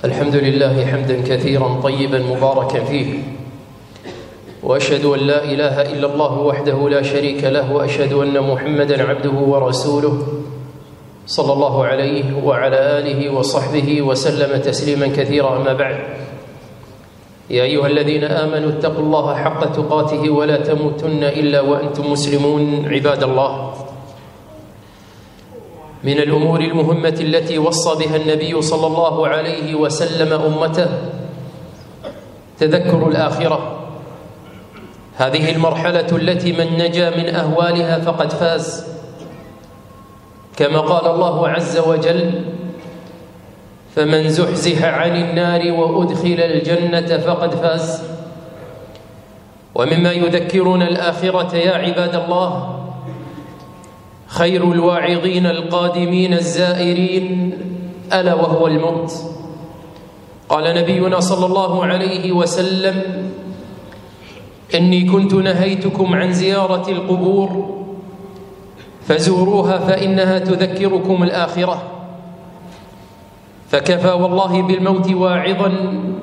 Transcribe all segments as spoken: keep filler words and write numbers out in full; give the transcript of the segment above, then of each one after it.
الحمد لله حمدا كثيرا طيبا مباركا فيه، وأشهد أن لا إله إلا الله وحده لا شريك له، وأشهد أن محمدا عبده ورسوله صلى الله عليه وعلى آله وصحبه وسلم تسليما كثيرا. أما بعد، يا أيها الذين آمنوا اتقوا الله حق تقاته ولا تموتن إلا وأنتم مسلمون. عباد الله، من الأمور المهمة التي وصى بها النبي صلى الله عليه وسلم أمته تذكر الآخرة، هذه المرحلة التي من نجا من أهوالها فقد فاز، كما قال الله عز وجل: فمن زحزح عن النار وأدخل الجنة فقد فاز. ومما يذكرنا الآخرة يا عباد الله خير الواعظين القادمين الزائرين، ألا وهو الموت. قال نبينا صلى الله عليه وسلم: إني كنت نهيتكم عن زيارة القبور فزوروها فإنها تذكركم الآخرة. فكفى والله بالموت واعظا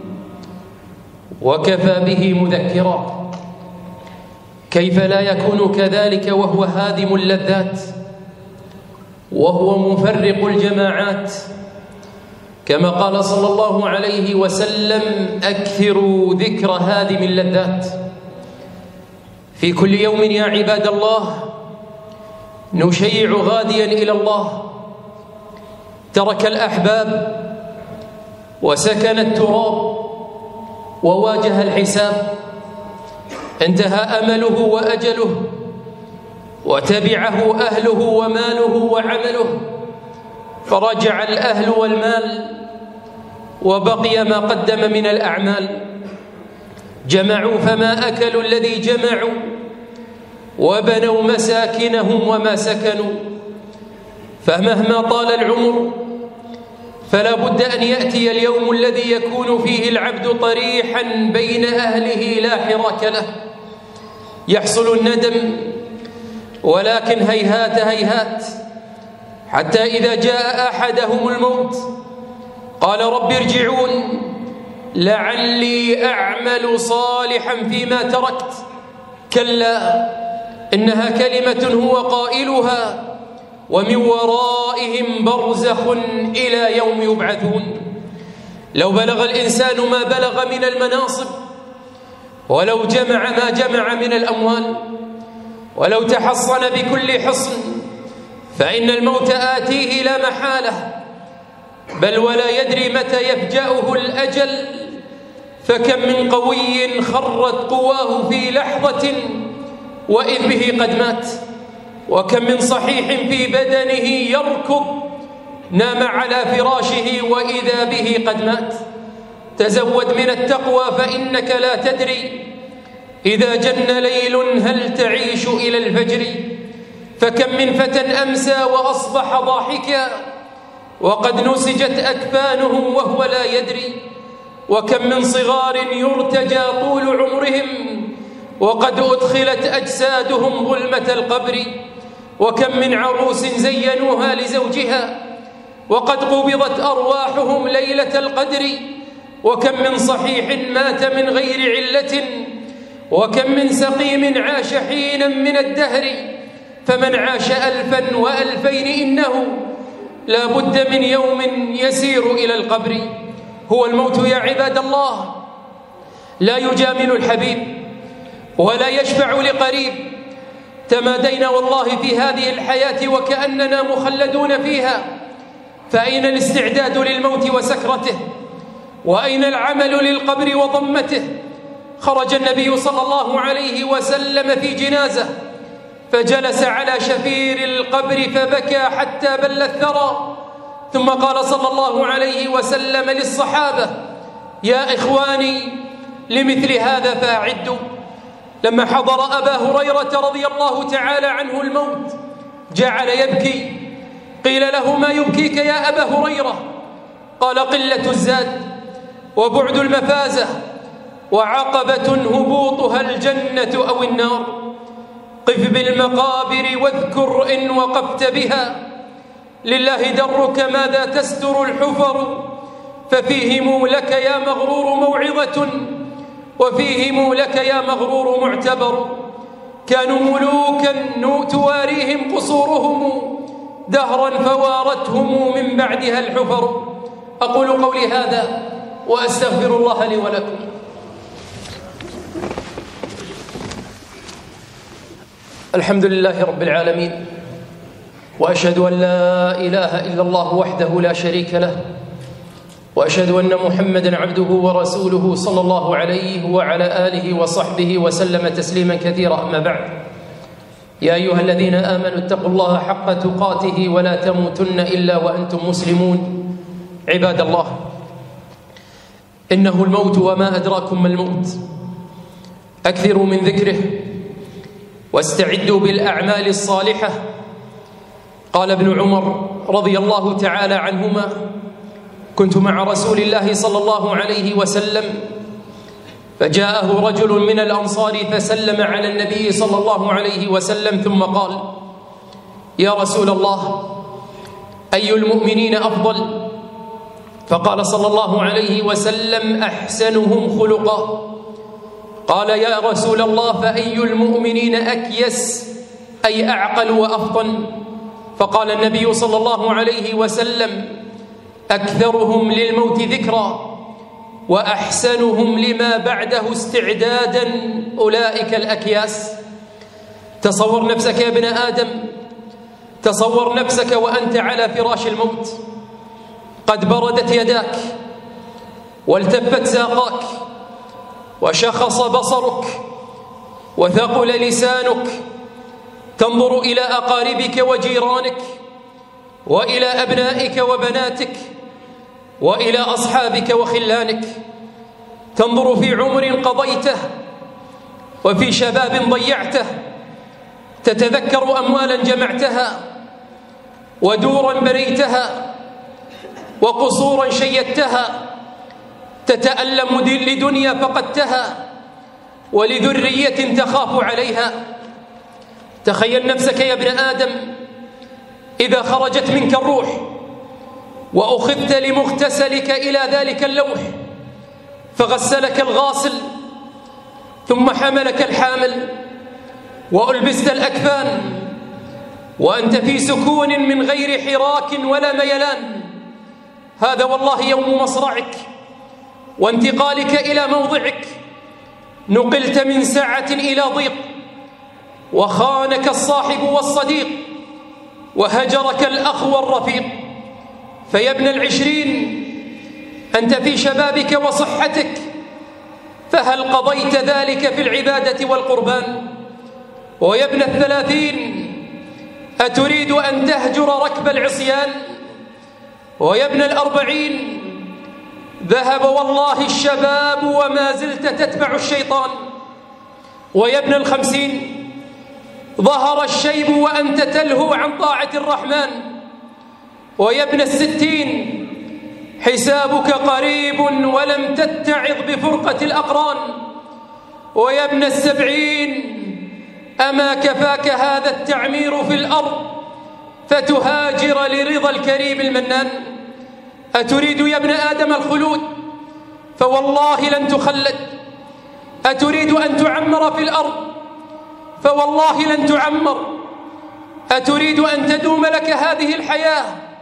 وكفى به مذكرا، كيف لا يكون كذلك وهو هادم اللذات وهو مفرق الجماعات، كما قال صلى الله عليه وسلم: أكثروا ذكر هادم اللذات. في كل يوم يا عباد الله نشيع غاديا إلى الله، ترك الأحباب وسكن التراب وواجه الحساب، انتهى أمله وأجله وتبعه أهله وماله وعمله، فرجع الأهل والمال وبقي ما قدم من الأعمال. جمعوا فما أكلوا الذي جمعوا، وبنوا مساكنهم وما سكنوا. فمهما طال العمر فلا بد أن يأتي اليوم الذي يكون فيه العبد طريحا بين أهله لا حراك له، يحصل الندم، ولكن هيهات هيهات، حتى إذا جاء أحدهم الموت قال: رب ارجعون لعلي أعمل صالحا فيما تركت. كلا إنها كلمة هو قائلها ومن ورائهم برزخ إلى يوم يبعثون. لو بلغ الإنسان ما بلغ من المناصب، ولو جمع ما جمع من الأموال، ولو تحصن بكل حصن، فإن الموت آتيه لا محالة، بل ولا يدري متى يفجأه الأجل. فكم من قوي خرت قواه في لحظة وإذ به قد مات، وكم من صحيح في بدنه يركض نام على فراشه وإذا به قد مات. تزود من التقوى فإنك لا تدري إذا جن ليل هل تعيش إلى الفجر. فكم من فتى أمسى وأصبح ضاحكا وقد نسجت أكفانهم وهو لا يدري. وكم من صغار يرتجى طول عمرهم وقد أدخلت أجسادهم ظلمة القبر. وكم من عروس زينوها لزوجها وقد قبضت أرواحهم ليلة القدر. وكم من صحيح مات من غير علة، وكم من سقيم عاش حينا من الدهر. فمن عاش ألفا وألفين إنه لا بد من يوم يسير إلى القبر. هو الموت يا عباد الله، لا يجامل الحبيب ولا يشفع لقريب. تمادينا والله في هذه الحياة وكأننا مخلدون فيها، فأين الاستعداد للموت وسكرته؟ وأين العمل للقبر وضمته؟ خرج النبي صلى الله عليه وسلم في جنازة فجلس على شفير القبر فبكى حتى بل الثرى، ثم قال صلى الله عليه وسلم للصحابة: يا إخواني لمثل هذا فأعدوا. لما حضر أبا هريرة رضي الله تعالى عنه الموت جعل يبكي، قيل له: ما يبكيك يا أبا هريرة؟ قال: قلة الزاد وبعد المفازة وعقبة هبوطها الجنة أو النار. قف بالمقابر واذكر إن وقفت بها، لله درك ماذا تستر الحفر، ففيهم لك يا مغرور موعظة، وفيهم لك يا مغرور معتبر. كانوا ملوكا تواريهم قصورهم، دهرا فوارتهم من بعدها الحفر. أقول قولي هذا وأستغفر الله لي ولكم. الحمد لله رب العالمين، وأشهد أن لا إله إلا الله وحده لا شريك له، وأشهد أن محمدًا عبده ورسوله صلى الله عليه وعلى آله وصحبه وسلم تسليما كثيرا. أما بعد، يا أيها الذين آمنوا اتقوا الله حق تقاته ولا تموتن إلا وأنتم مسلمون. عباد الله، إنه الموت وما أدراكم ما الموت. أكثروا من ذكره واستعدوا بالأعمال الصالحة. قال ابن عمر رضي الله تعالى عنهما: كنت مع رسول الله صلى الله عليه وسلم، فجاءه رجل من الأنصار فسلم على النبي صلى الله عليه وسلم، ثم قال: يا رسول الله، أي المؤمنين أفضل؟ فقال صلى الله عليه وسلم: أحسنهم خلقا. قال: يا رسول الله، فأي المؤمنين أكيس أي أعقل وأفطن؟ فقال النبي صلى الله عليه وسلم: أكثرهم للموت ذكرا وأحسنهم لما بعده استعدادا، أولئك الأكياس. تصور نفسك يا ابن آدم، تصور نفسك وأنت على فراش الموت، قد بردت يداك والتفت ساقاك وشخص بصرك وثقل لسانك، تنظر إلى أقاربك وجيرانك وإلى أبنائك وبناتك وإلى أصحابك وخلانك، تنظر في عمر قضيته وفي شباب ضيعته، تتذكر أموالا جمعتها ودورا بريتها وقصورا شيدتها، تتألم لدنيا فقدتها ولذرية تخاف عليها. تخيل نفسك يا ابن آدم إذا خرجت منك الروح وأخذت لمغتسلك إلى ذلك اللوح، فغسلك الغاسل ثم حملك الحامل وألبست الأكفان، وأنت في سكون من غير حراك ولا ميلان. هذا والله يوم مصرعك وانتقالك إلى موضعك. نقلت من سعة إلى ضيق، وخانك الصاحب والصديق، وهجرك الأخ والرفيق. فيا ابن العشرين، أنت في شبابك وصحتك، فهل قضيت ذلك في العبادة والقربان؟ ويا ابن الثلاثين، أتريد أن تهجر ركب العصيان؟ ويا ابن الأربعين، ذهب والله الشباب وما زلت تتبع الشيطان. ويا ابن الخمسين، ظهر الشيب وأنت تلهو عن طاعة الرحمن. ويا ابن الستين، حسابك قريب ولم تتعظ بفرقة الأقران. ويا ابن السبعين، أما كفاك هذا التعمير في الأرض فتهاجر لرضا الكريم المنان؟ أتريد يا ابن آدم الخلود؟ فوالله لن تخلد. أتريد أن تعمر في الأرض؟ فوالله لن تعمر. أتريد أن تدوم لك هذه الحياة؟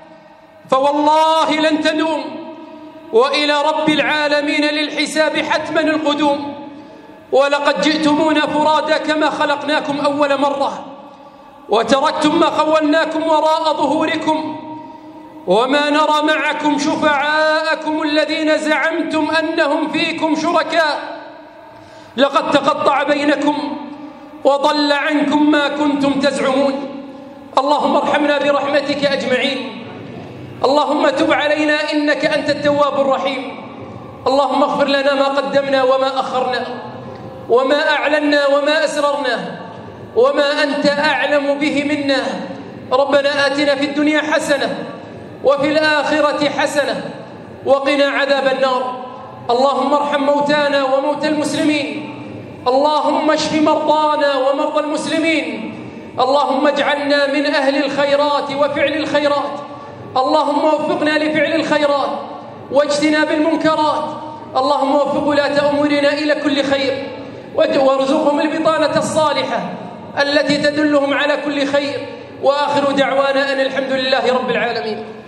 فوالله لن تدوم. وإلى رب العالمين للحساب حتما القدوم. ولقد جئتمونا فرادا كما خلقناكم أول مرة، وتركتم ما خولناكم وراء ظهوركم، وما نرى معكم شفعاءكم الذين زعمتم أنهم فيكم شركاء. لقد تقطع بينكم وضل عنكم ما كنتم تزعمون. اللهم ارحمنا برحمتك أجمعين. اللهم تب علينا إنك أنت التواب الرحيم. اللهم اغفر لنا ما قدمنا وما أخرنا، وما أعلنا وما أسررنا، وما أنت أعلم به منا. ربنا آتنا في الدنيا حسنة وفي الآخرة حسنة وقنا عذاب النار. اللهم ارحم موتانا وموتى المسلمين. اللهم اشف مرضانا ومرضى المسلمين. اللهم اجعلنا من أهل الخيرات وفعل الخيرات. اللهم وفقنا لفعل الخيرات واجتناب المنكرات. اللهم وفق ولاة أمورنا إلى كل خير، وارزقهم البطانة الصالحة التي تدلهم على كل خير. وآخر دعوانا أن الحمد لله رب العالمين.